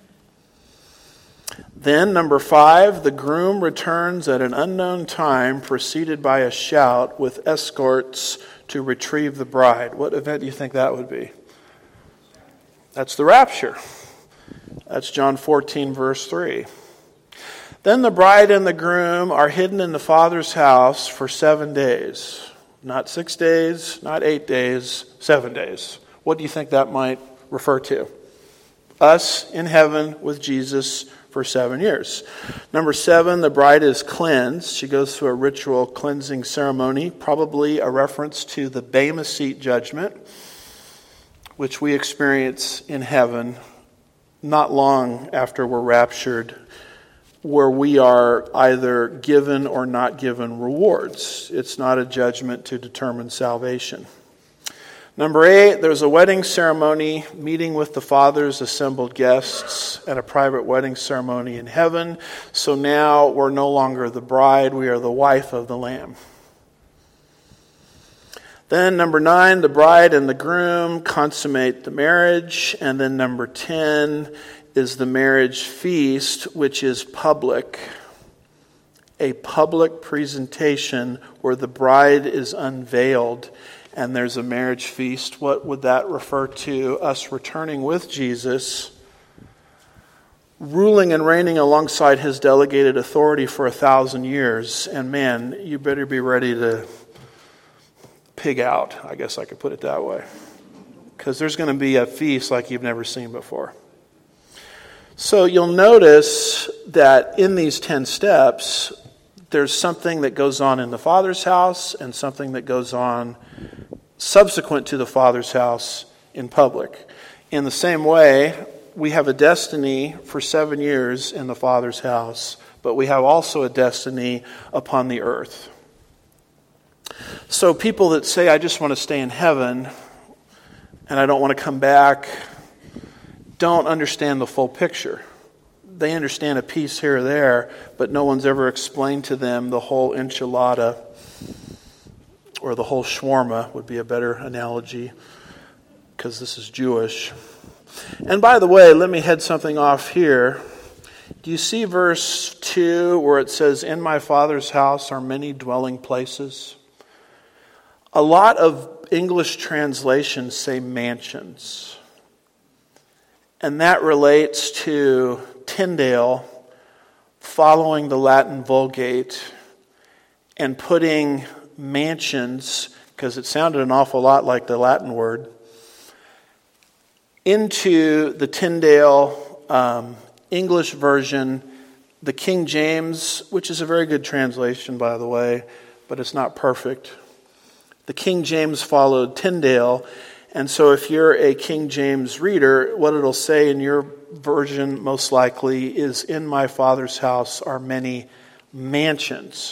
Then, number 5, the groom returns at an unknown time, preceded by a shout with escorts to retrieve the bride. What event do you think that would be? That's the rapture. That's John 14, verse 3. Then the bride and the groom are hidden in the Father's house for 7 days. Not 6 days, not 8 days, 7 days. What do you think that might refer to? Us in heaven with Jesus for 7 years. Number 7, the bride is cleansed. She goes through a ritual cleansing ceremony, probably a reference to the Bema Seat judgment, which we experience in heaven not long after we're raptured, where we are either given or not given rewards. It's not a judgment to determine salvation. Number 8, there's a wedding ceremony, meeting with the Father's assembled guests, and a private wedding ceremony in heaven. So now we're no longer the bride, we are the wife of the Lamb. Then number 9, the bride and the groom consummate the marriage. And then number 10 is the marriage feast, which is public. A public presentation where the bride is unveiled and there's a marriage feast. What would that refer to? Us returning with Jesus, ruling and reigning alongside his delegated authority for 1,000 years. And man, you better be ready to pig out, I guess I could put it that way. Because there's going to be a feast like you've never seen before. So you'll notice that in these 10 steps, there's something that goes on in the Father's house and something that goes on subsequent to the Father's house in public. In the same way, we have a destiny for 7 years in the Father's house, but we have also a destiny upon the earth. So people that say, I just want to stay in heaven and I don't want to come back, don't understand the full picture. They understand a piece here or there, but no one's ever explained to them the whole enchilada, or the whole shawarma would be a better analogy, because this is Jewish. And by the way, let me head something off here. Do you see verse 2 where it says, "In my Father's house are many dwelling places"? A lot of English translations say mansions. And that relates to Tyndale following the Latin Vulgate and putting mansions, because it sounded an awful lot like the Latin word, into the Tyndale English version, the King James, which is a very good translation, by the way, but it's not perfect. The King James followed Tyndale, and so if you're a King James reader, what it'll say in your version most likely is, "In my Father's house are many mansions."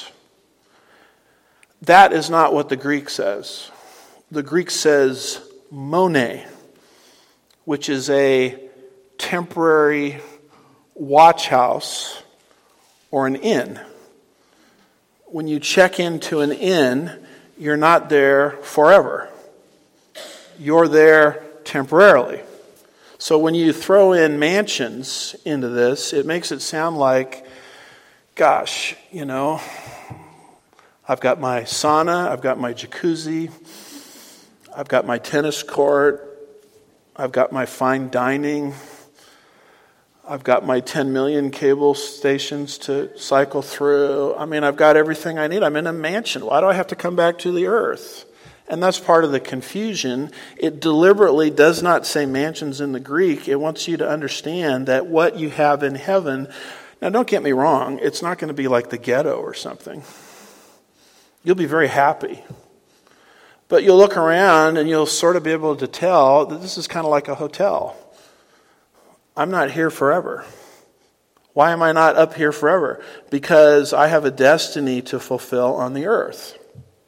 That is not what the Greek says. The Greek says mone, which is a temporary watch house or an inn. When you check into an inn, you're not there forever. You're there temporarily. So when you throw in mansions into this, it makes it sound like, gosh, I've got my sauna, I've got my jacuzzi, I've got my tennis court, I've got my fine dining, I've got my 10 million cable stations to cycle through. I've got everything I need. I'm in a mansion. Why do I have to come back to the earth? And that's part of the confusion. It deliberately does not say mansions in the Greek. It wants you to understand that what you have in heaven, now don't get me wrong, it's not going to be like the ghetto or something. You'll be very happy. But you'll look around and you'll sort of be able to tell that this is kind of like a hotel. I'm not here forever. Why am I not up here forever? Because I have a destiny to fulfill on the earth.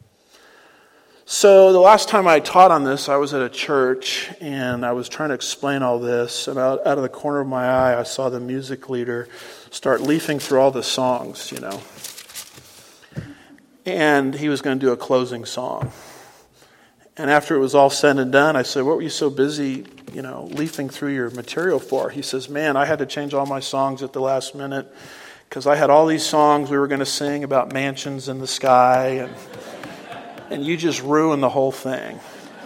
So the last time I taught on this, I was at a church and I was trying to explain all this. And out of the corner of my eye, I saw the music leader start leafing through all the songs, And he was going to do a closing song. And after it was all said and done, I said, "What were you so busy, leafing through your material for?" He says, "Man, I had to change all my songs at the last minute because I had all these songs we were going to sing about mansions in the sky, and you just ruined the whole thing."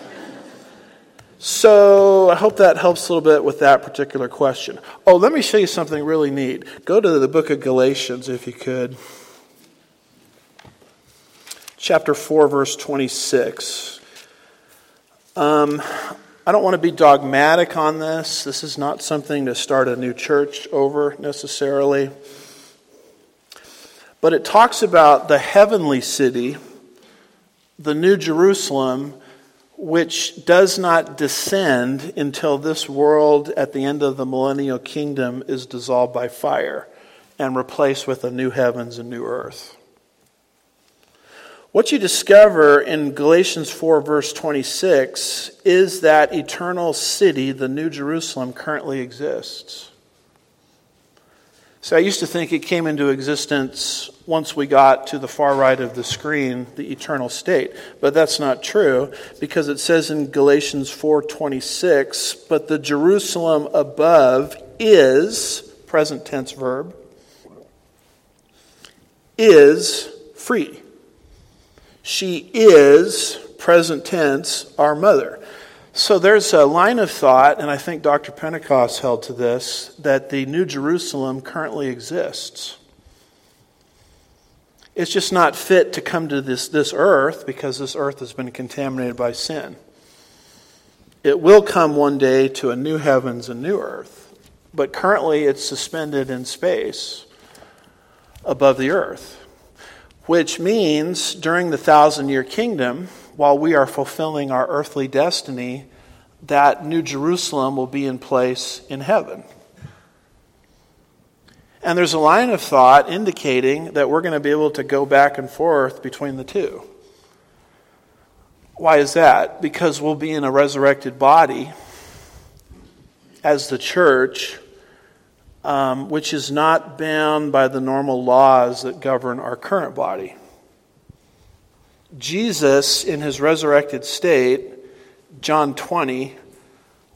So I hope that helps a little bit with that particular question. Oh, let me show you something really neat. Go to the book of Galatians, if you could. Chapter 4, verse 26. I don't want to be dogmatic on this. This is not something to start a new church over necessarily. But it talks about the heavenly city, the New Jerusalem, which does not descend until this world at the end of the millennial kingdom is dissolved by fire and replaced with a new heavens and new earth. What you discover in Galatians 4, verse 26, is that eternal city, the New Jerusalem, currently exists. So I used to think it came into existence once we got to the far right of the screen, the eternal state. But that's not true, because it says in Galatians 4:26, "But the Jerusalem above is," present tense verb, "is free. She is," present tense, "our mother." So there's a line of thought, and I think Dr. Pentecost held to this, that the New Jerusalem currently exists. It's just not fit to come to this earth because this earth has been contaminated by sin. It will come one day to a new heavens and new earth, but currently it's suspended in space above the earth. Which means during the 1,000-year kingdom, while we are fulfilling our earthly destiny, that New Jerusalem will be in place in heaven. And there's a line of thought indicating that we're going to be able to go back and forth between the two. Why is that? Because we'll be in a resurrected body as the church, which is not bound by the normal laws that govern our current body. Jesus, in his resurrected state, John 20,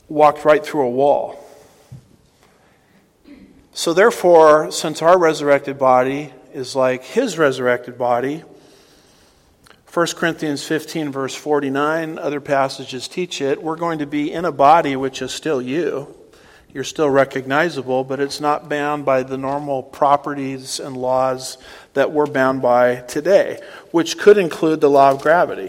walked right through a wall. So therefore, since our resurrected body is like his resurrected body, 1 Corinthians 15 verse 49, other passages teach it, we're going to be in a body which is still you. You're still recognizable, but it's not bound by the normal properties and laws that we're bound by today, which could include the law of gravity.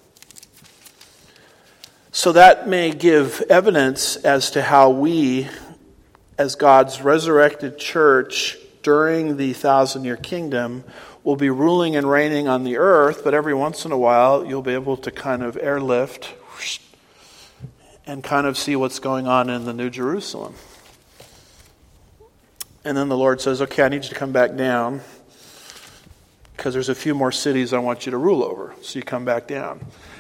So that may give evidence as to how we, as God's resurrected church during the 1,000-year kingdom, will be ruling and reigning on the earth, but every once in a while you'll be able to kind of airlift and kind of see what's going on in the New Jerusalem. And then the Lord says, okay, I need you to come back down because there's a few more cities I want you to rule over. So you come back down.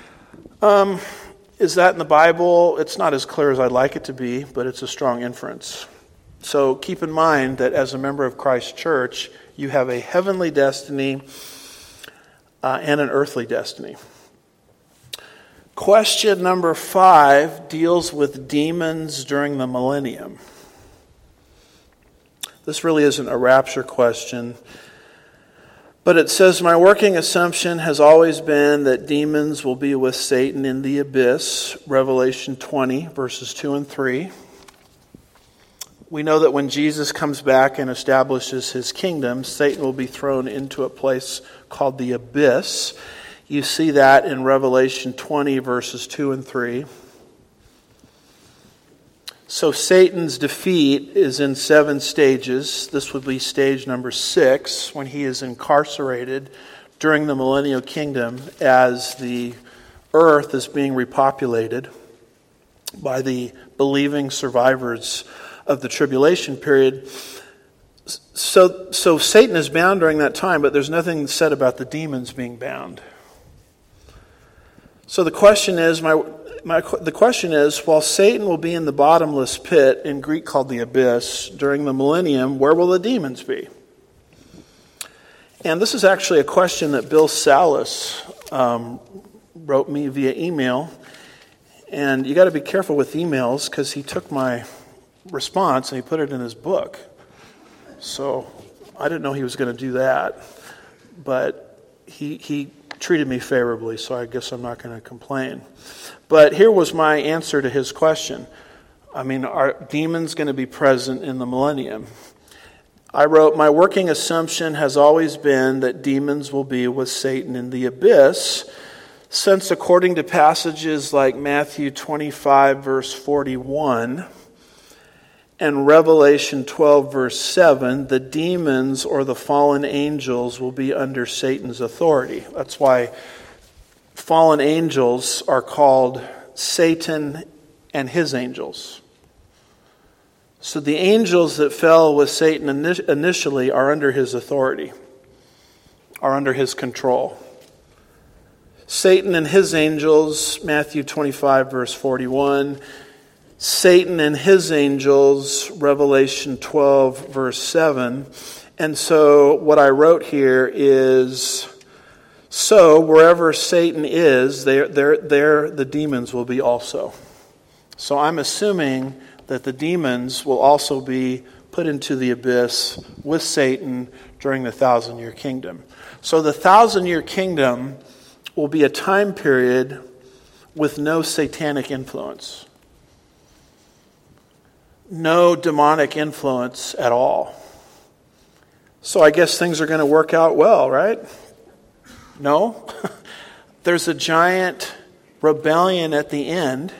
Is that in the Bible? It's not as clear as I'd like it to be, but it's a strong inference. So keep in mind that as a member of Christ's church, you have a heavenly destiny and an earthly destiny. Question number 5 deals with demons during the millennium. This really isn't a rapture question, but it says, my working assumption has always been that demons will be with Satan in the abyss, Revelation 20, verses 2 and 3. We know that when Jesus comes back and establishes his kingdom, Satan will be thrown into a place called the abyss. You see that in Revelation 20, verses 2 and 3. So Satan's defeat is in 7 stages. This would be stage number 6, when he is incarcerated during the millennial kingdom as the earth is being repopulated by the believing survivors of the tribulation period. So Satan is bound during that time, but there's nothing said about the demons being bound. So the question is, while Satan will be in the bottomless pit, in Greek called the abyss, during the millennium, where will the demons be? And this is actually a question that Bill Salas wrote me via email. And you got to be careful with emails because he took my response and he put it in his book. So I didn't know he was going to do that. But he treated me favorably, so I guess I'm not going to complain. But here was my answer to his question. Are demons going to be present in the millennium? I wrote, my working assumption has always been that demons will be with Satan in the abyss, since according to passages like Matthew 25, verse 41, and Revelation 12, verse 7, the demons or the fallen angels will be under Satan's authority. That's why fallen angels are called Satan and his angels. So the angels that fell with Satan initially are under his authority, are under his control. Satan and his angels, Matthew 25, verse 41. Satan and his angels, Revelation 12, verse 7. And so what I wrote here is, so wherever Satan is, there the demons will be also. So I'm assuming that the demons will also be put into the abyss with Satan during the 1,000-year kingdom. So the 1,000-year kingdom will be a time period with no satanic influence. No demonic influence at all. So I guess things are going to work out well, right? No? There's a giant rebellion at the end.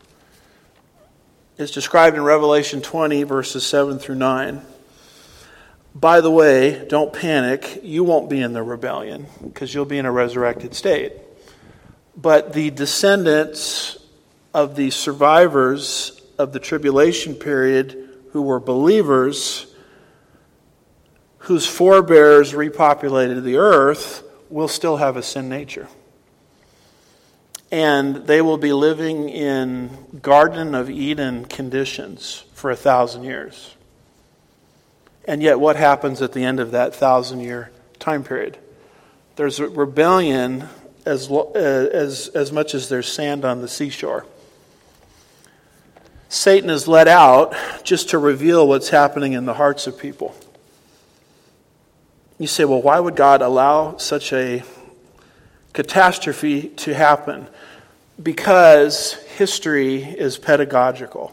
It's described in Revelation 20, verses 7 through 9. By the way, don't panic. You won't be in the rebellion because you'll be in a resurrected state. But the descendants of the survivors of the tribulation period who were believers, whose forebears repopulated the earth, will still have a sin nature. And they will be living in Garden of Eden conditions for 1,000 years. And yet what happens at the end of that 1,000-year time period? There's a rebellion as much as there's sand on the seashore. Satan is let out just to reveal what's happening in the hearts of people. You say, well, why would God allow such a catastrophe to happen? Because history is pedagogical.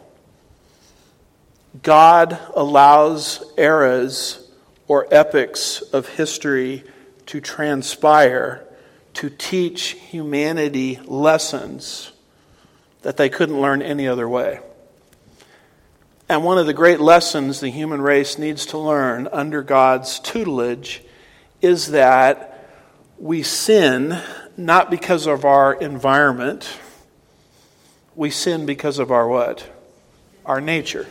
God allows eras or epochs of history to transpire to teach humanity lessons that they couldn't learn any other way. And one of the great lessons the human race needs to learn under God's tutelage is that we sin not because of our environment. We sin because of our what? Our nature.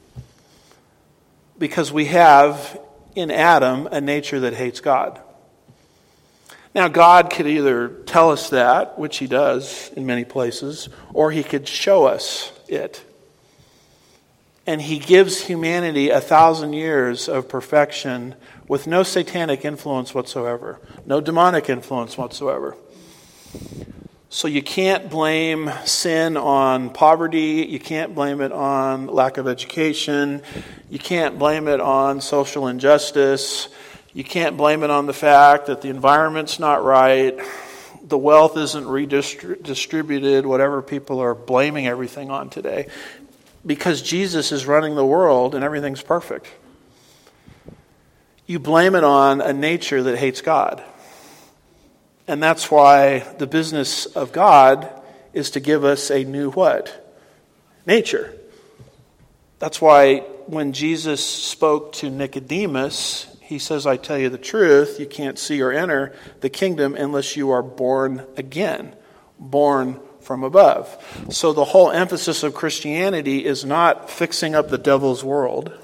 Because we have in Adam a nature that hates God. Now, God could either tell us that, which he does in many places, or he could show us it. And he gives humanity 1,000 years of perfection with no satanic influence whatsoever, no demonic influence whatsoever. So you can't blame sin on poverty, you can't blame it on lack of education, you can't blame it on social injustice, you can't blame it on the fact that the environment's not right, the wealth isn't redistributed, whatever people are blaming everything on today. Because Jesus is running the world and everything's perfect. You blame it on a nature that hates God. And that's why the business of God is to give us a new what? Nature. That's why when Jesus spoke to Nicodemus, he says, I tell you the truth, you can't see or enter the kingdom unless you are born again, born from above. So the whole emphasis of Christianity is not fixing up the devil's world.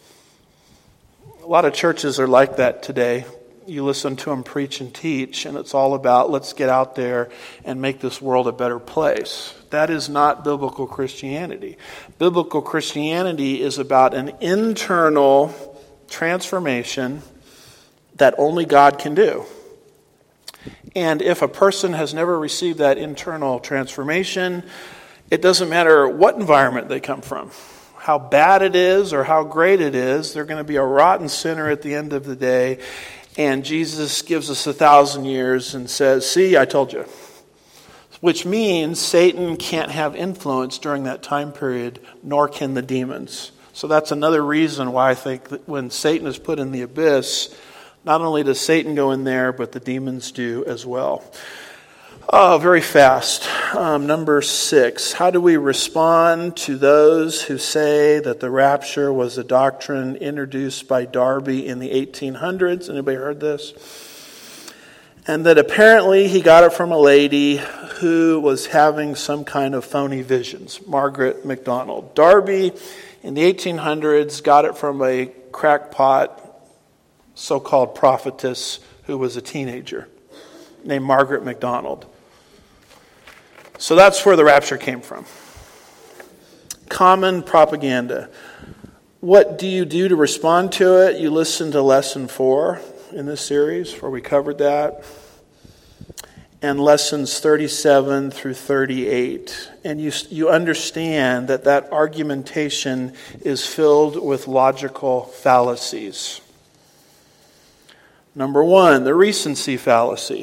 A lot of churches are like that today. You listen to them preach and teach, and it's all about let's get out there and make this world a better place. That is not biblical Christianity. Biblical Christianity is about an internal transformation that only God can do. And if a person has never received that internal transformation, it doesn't matter what environment they come from, how bad it is or how great it is, they're going to be a rotten sinner at the end of the day. And Jesus gives us 1,000 years and says, see, I told you. Which means Satan can't have influence during that time period, nor can the demons. So that's another reason why I think that when Satan is put in the abyss, not only does Satan go in there, but the demons do as well. Oh, very fast. Number 6. How do we respond to those who say that the rapture was a doctrine introduced by Darby in the 1800s? Anybody heard this? And that apparently he got it from a lady who was having some kind of phony visions, Margaret MacDonald. Darby in the 1800s got it from a crackpot so-called prophetess who was a teenager named Margaret MacDonald. So that's where the rapture came from. Common propaganda. What do you do to respond to it? You listen to lesson 4 in this series where we covered that. And lessons 37 through 38. And you understand that argumentation is filled with logical fallacies. Number 1, the recency fallacy.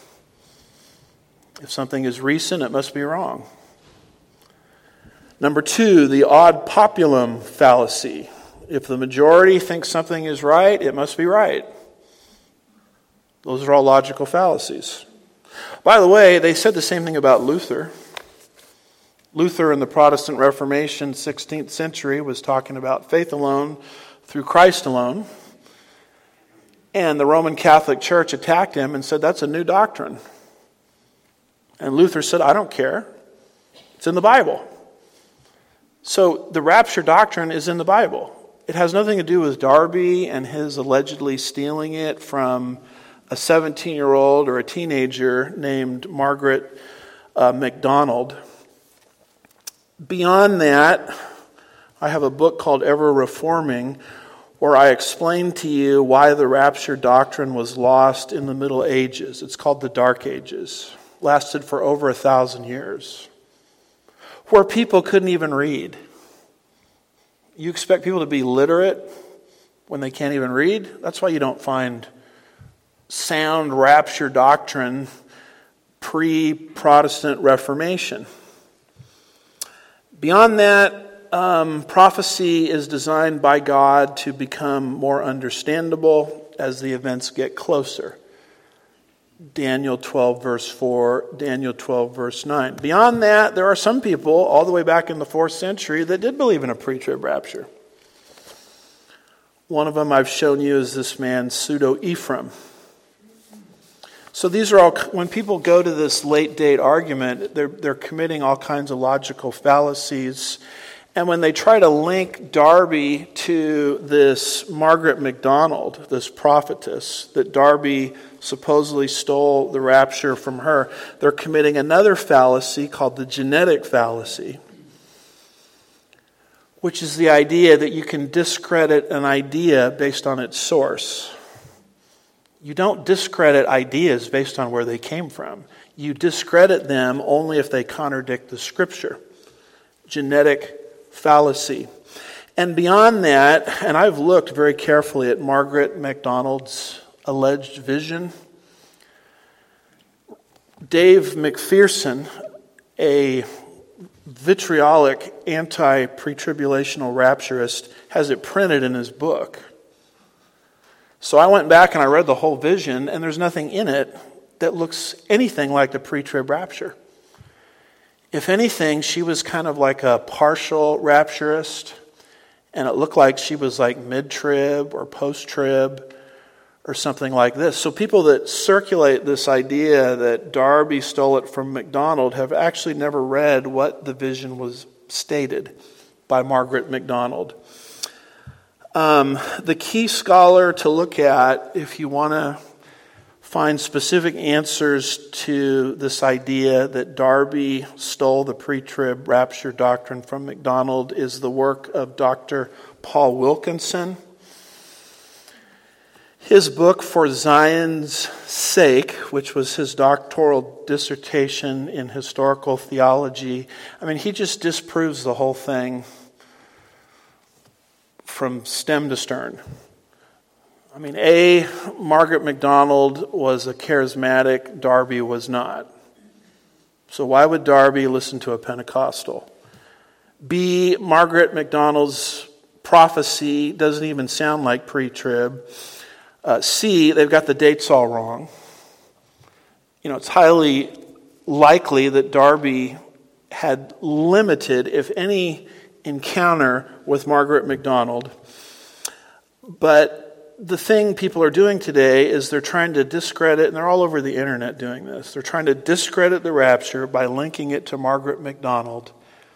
If something is recent, it must be wrong. Number 2, the ad populum fallacy. If the majority thinks something is right, it must be right. Those are all logical fallacies. By the way, they said the same thing about Luther. Luther in the Protestant Reformation, 16th century, was talking about faith alone through Christ alone. And the Roman Catholic Church attacked him and said, that's a new doctrine. And Luther said, I don't care. It's in the Bible. So the rapture doctrine is in the Bible. It has nothing to do with Darby and his allegedly stealing it from a 17-year-old or a teenager named Margaret MacDonald. Beyond that, I have a book called Ever Reforming, where I explain to you why the rapture doctrine was lost in the Middle Ages. It's called the Dark Ages. Lasted for over 1,000 years. Where people couldn't even read. You expect people to be literate when they can't even read? That's why you don't find sound rapture doctrine pre-Protestant Reformation. Beyond that, prophecy is designed by God to become more understandable as the events get closer. Daniel 12 verse 4, Daniel 12 verse 9. Beyond that, there are some people all the way back in the 4th century that did believe in a pre-trib rapture. One of them I've shown you is this man, Pseudo-Ephraim. So these are all, when people go to this late date argument, they're committing all kinds of logical fallacies. And when they try to link Darby to this Margaret MacDonald, this prophetess, that Darby supposedly stole the rapture from her, they're committing another fallacy called the genetic fallacy, which is the idea that you can discredit an idea based on its source. You don't discredit ideas based on where they came from. You discredit them only if they contradict the Scripture. Genetic fallacy. And beyond that, and I've looked very carefully at Margaret MacDonald's alleged vision. Dave McPherson, a vitriolic anti-pre-tribulational rapturist, has it printed in his book. So I went back and I read the whole vision, and there's nothing in it that looks anything like the pre-trib rapture. If anything, she was kind of like a partial rapturist, and it looked like she was like mid-trib or post-trib or something like this. So people that circulate this idea that Darby stole it from MacDonald have actually never read what the vision was stated by Margaret MacDonald. The key scholar to look at if you want to find specific answers to this idea that Darby stole the pre-trib rapture doctrine from MacDonald is the work of Dr. Paul Wilkinson. His book, For Zion's Sake, which was his doctoral dissertation in historical theology, he just disproves the whole thing from stem to stern. Margaret MacDonald was a charismatic, Darby was not. So why would Darby listen to a Pentecostal? B, Margaret MacDonald's prophecy doesn't even sound like pre-trib. C, they've got the dates all wrong. It's highly likely that Darby had limited, if any, encounter with Margaret MacDonald. But the thing people are doing today is they're trying to discredit, and they're all over the internet doing this, they're trying to discredit the rapture by linking it to Margaret MacDonald.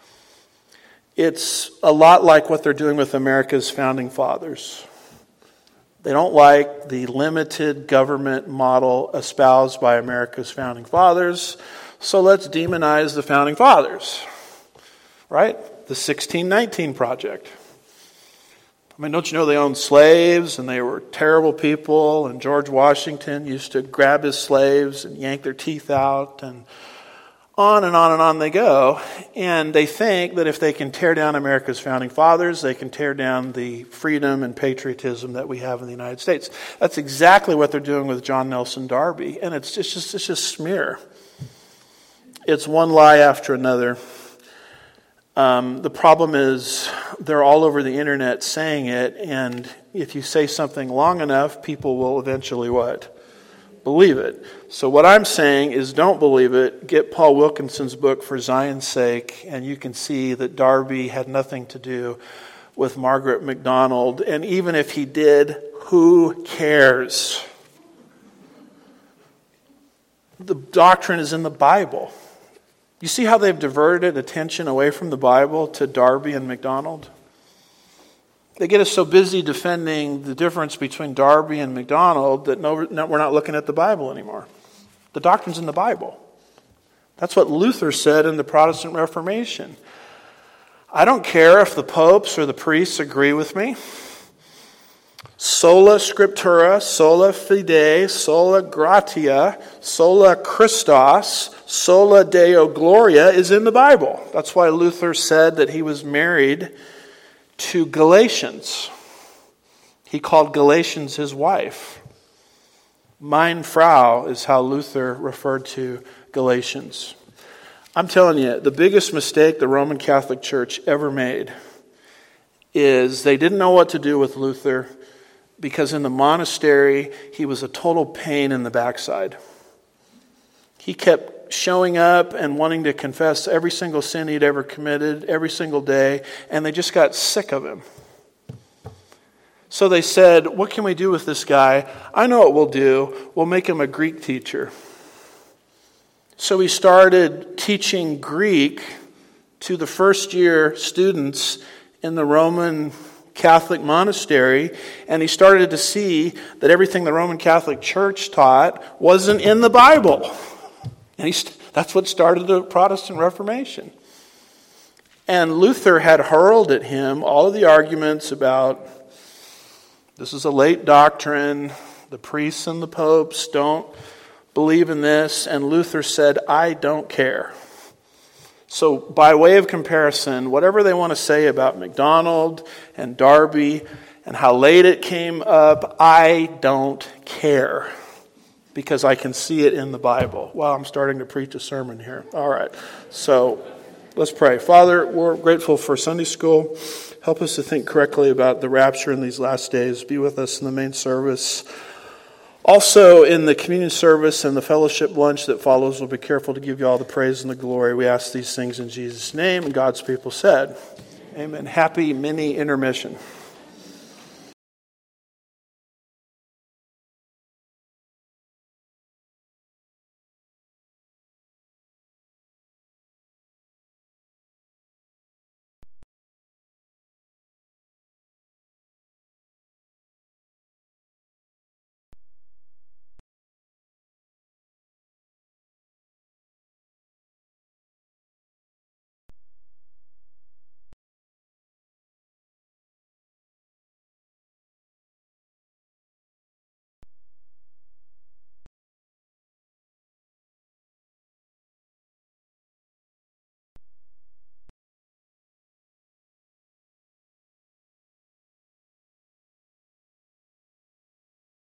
It's a lot like what they're doing with America's founding fathers. They don't like the limited government model espoused by America's founding fathers, so let's demonize the founding fathers, right? The 1619 Project. Don't you know they owned slaves and they were terrible people, and George Washington used to grab his slaves and yank their teeth out, and on and on and on they go. And they think that if they can tear down America's founding fathers, they can tear down the freedom and patriotism that we have in the United States. That's exactly what they're doing with John Nelson Darby, and it's just smear. It's one lie after another. The problem is they're all over the internet saying it, and if you say something long enough, people will eventually what? Believe it. So what I'm saying is don't believe it. Get Paul Wilkinson's book, For Zion's Sake, and you can see that Darby had nothing to do with Margaret MacDonald, and even if he did, who cares? The doctrine is in the Bible. You see how they've diverted attention away from the Bible to Darby and MacDonald? They get us so busy defending the difference between Darby and MacDonald that we're not looking at the Bible anymore. The doctrine's in the Bible. That's what Luther said in the Protestant Reformation. I don't care if the popes or the priests agree with me. Sola scriptura, sola fide, sola gratia, sola Christos, sola Deo gloria is in the Bible. That's why Luther said that he was married to Galatians. He called Galatians his wife. Meine Frau is how Luther referred to Galatians. I'm telling you, the biggest mistake the Roman Catholic Church ever made is they didn't know what to do with Luther because in the monastery, he was a total pain in the backside. He kept showing up and wanting to confess every single sin he'd ever committed every single day, and they just got sick of him. So they said, what can we do with this guy? I know what we'll do. We'll make him a Greek teacher. So he started teaching Greek to the first-year students in the Roman Catholic monastery, and he started to see that everything the Roman Catholic Church taught wasn't in the Bible. And that's what started the Protestant Reformation. And Luther had hurled at him all of the arguments about this is a late doctrine, the priests and the popes don't believe in this, and Luther said, I don't care. So by way of comparison, whatever they want to say about MacDonald and Darby and how late it came up, I don't care because I can see it in the Bible. Wow, I'm starting to preach a sermon here. All right, so let's pray. Father, we're grateful for Sunday school. Help us to think correctly about the rapture in these last days. Be with us in the main service. Also, in the communion service and the fellowship lunch that follows, we'll be careful to give you all the praise and the glory. We ask these things in Jesus' name, and God's people said, amen. Happy mini intermission.